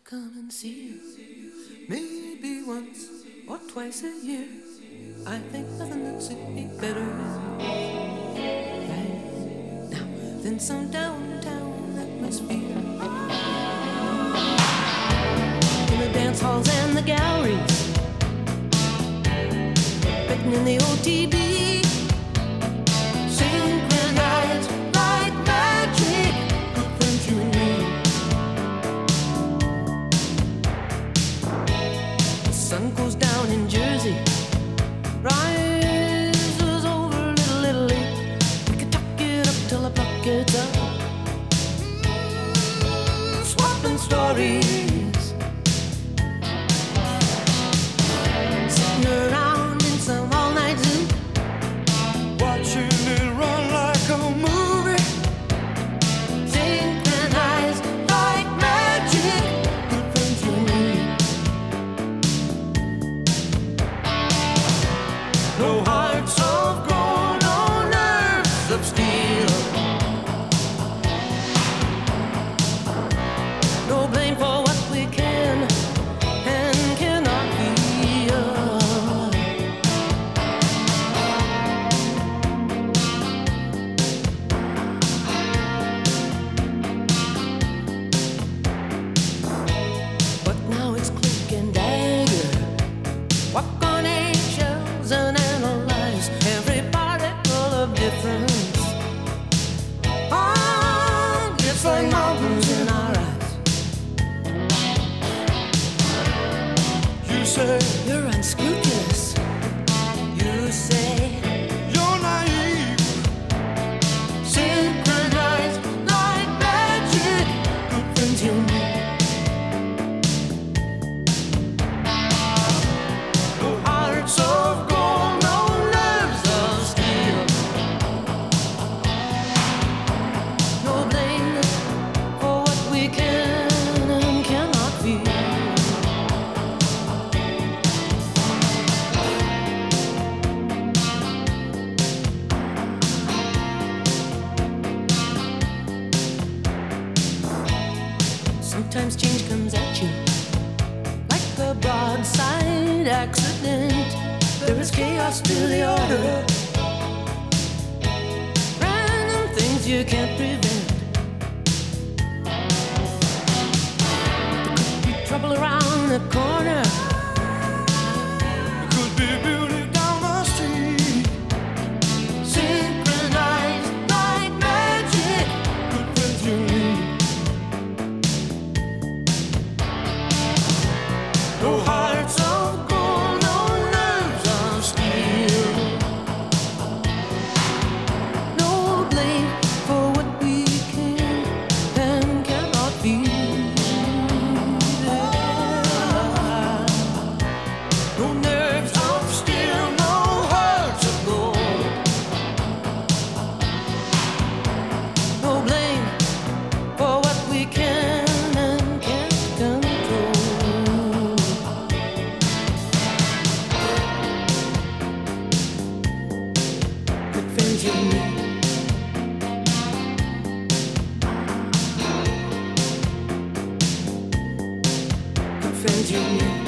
come and see you. Maybe once or twice a year. I think nothing would suit me better right now than some downtown atmosphere. In the dance halls and the galleries, written in the OTB, synchronized like magic, good friends you and me. The sun goes down in Jersey, rises over Little Italy. We could tuck it up till the clock gets up, swapping stories, sitting around in some all-night zoo, watching it run like a movie, synchronized like magic, good friends you and me. No hearts of gold, no nerves of steel, no blame for what we can and cannot feel. But now it's cloak and dagger, walk on eggshells and analyze every particle of difference. Ah, it's like mountains in our eyes. You say you're unscrupulous. You say you're naive. Synchronized like magic, good friends you and me. No hearts of gold, no nerves of steel, no blame for what we can and cannot feel. Sometimes change comes at you like a broadside accident. There is chaos to the order, random things you can't prevent. There could be trouble around the corner, there could be beauty down the street, synchronized like magic, good friends you need. No hearts of gold, no nerves of steel, no blame for what we can and cannot feel. No nerves of steel, no hearts of gold, no blame for what we can and can't control. Good friends you and me. Good friends you and me.